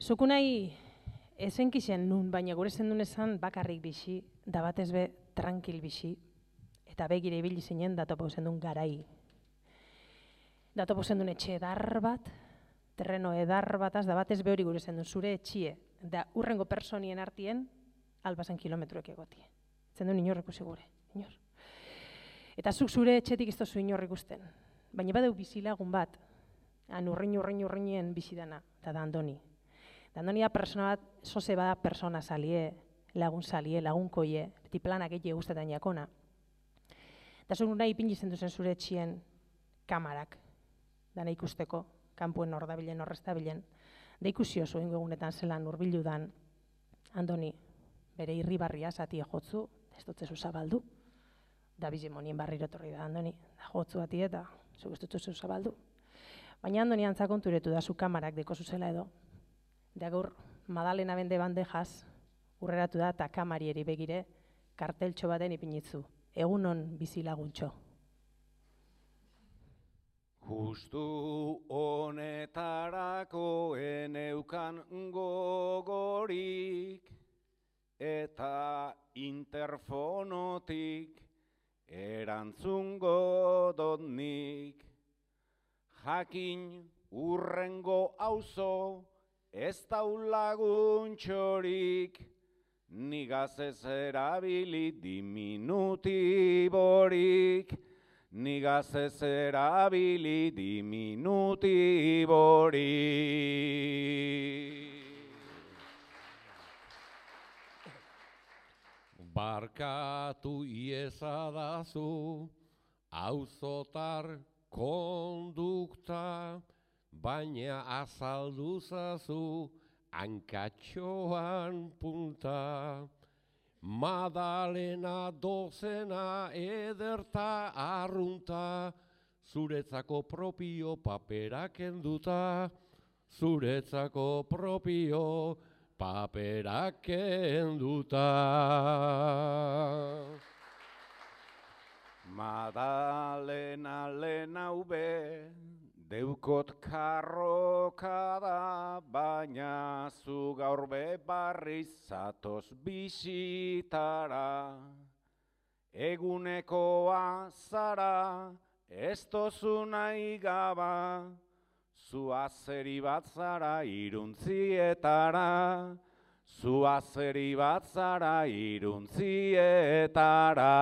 Zuku nahi ezenkixen nun, baina gure zendun esan bakarrik bixi, da batez be tranquil bixi, eta begire ibili zinen datopo zendun garai. Datopo zendun etxe edar bat, terreno edar bataz, da batez be hori gure zendun zure etxie, da urrengo personien artien, albazen kilometroek egotie. Zendun inorreko segure, inor. Eta zuk zure etxetik ez tozu inor ikusten. Baina badeu bizilagun bat, urrein bizidana, eta da Andoni. Da Andoni da persona bat, zoze bada persona salie, lagun koie, beti planak egie guztetan jakona. Da zuk nahi ipingi zenduzen zure etxien kamarak, dana ikusteko, kanpuen hordabilen, horreztabilen. Da ikusi oso ingo egunetan zelan urbiludan, Andoni, bere irribarria zatie jotzu, ez dutzezu zabaldu. Da bizimonien barriro torri da Andoni, da jotzu bati eta zuk ez dutzezu zabaldu. Baina Andoni antzakonturetu da zu kamarak deko zuzela edo. Da gaur, Madalena bende bandejaz, urreratu da eta kamarieri begire, karteltxo baten ipinitzu. Egunon bizilaguntxo. Justu honetarako eneukan gogorik, eta interfonotik erantzungo dotnik. Jakin urrengo auzo ez daulaguntxorik, nigaz ez erabili diminutiborik, nigaz ez erabili diminutiborik. Barkatu iezadazu, auzotar kondukta, baina azalduzazu hankatxoan punta. Madalena dozena ederta arrunta, zuretzako propio paperak enduta, zuretzako propio paperak enduta. Madalena lehenau be, deukot karrokada, baina zu gaur be barriz zatoz bisitara. Egunekoa zara, ez tozu nahi gaba, zu azeri bat zara iruntzietara, zu azeri bat zara iruntzietara.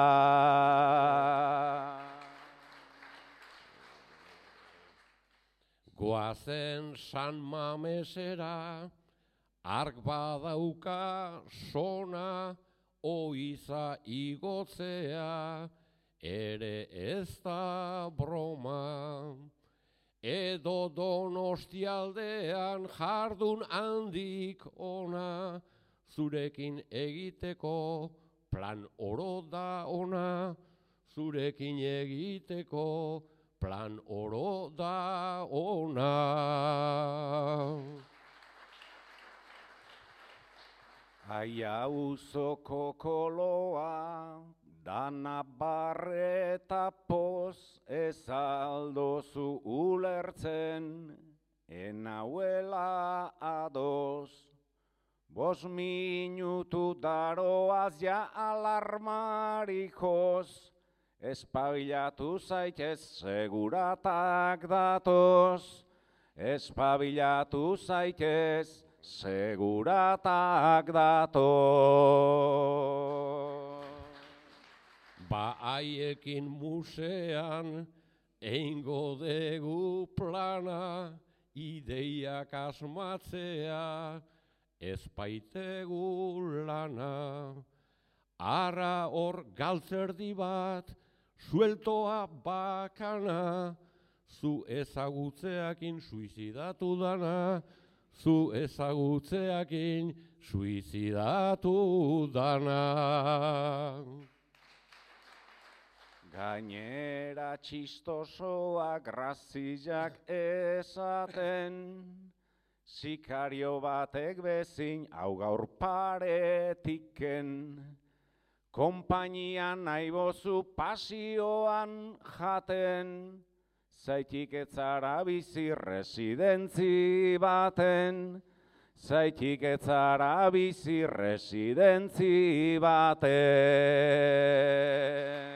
Goazen San Mamesera, ark badauka sona, oiza igotzea, ere ez da broma. Edo Donostialdean jardun handik ona, zurekin egiteko plan oro da ona, zurekin egiteko plan oro da ona. Aia uzoko koloa, dana barreta poz, ez aldozu ulertzen, enauela adoz. 5 minutu daroaz ja alarmarikoz, espabilatu zaitez seguratak datoz, espabilatu zaitez seguratak datoz. Ba haiekin musean eingo degu plana, ideiak asmatzea ez baitegu lana. Ara hor galtzerdi bat, sueltoa bakana, zu ezagutzeakin suizidatu dana, zu ezagutzeakin suizidatu dana. Gainera txistosoak grazillak esaten, sikario batek bezin hau gaur paretiken. Konpainian nahi bozu pasioan jaten, zaitik etzara bizi residentzi baten, zaitik etzara bizi residentzi baten.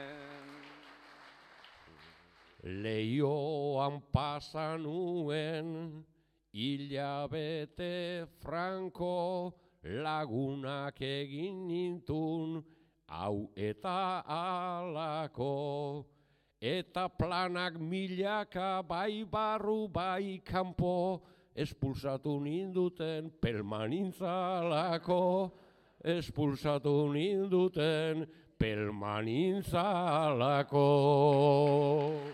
Leioan pasa nuen, hilabete franko, lagunak egin nintun, hau eta alako. Eta planak milaka bai barru bai kanpo, espulsatu ninduten pelmanintzalako. Espulsatu ninduten pelmanintzalako.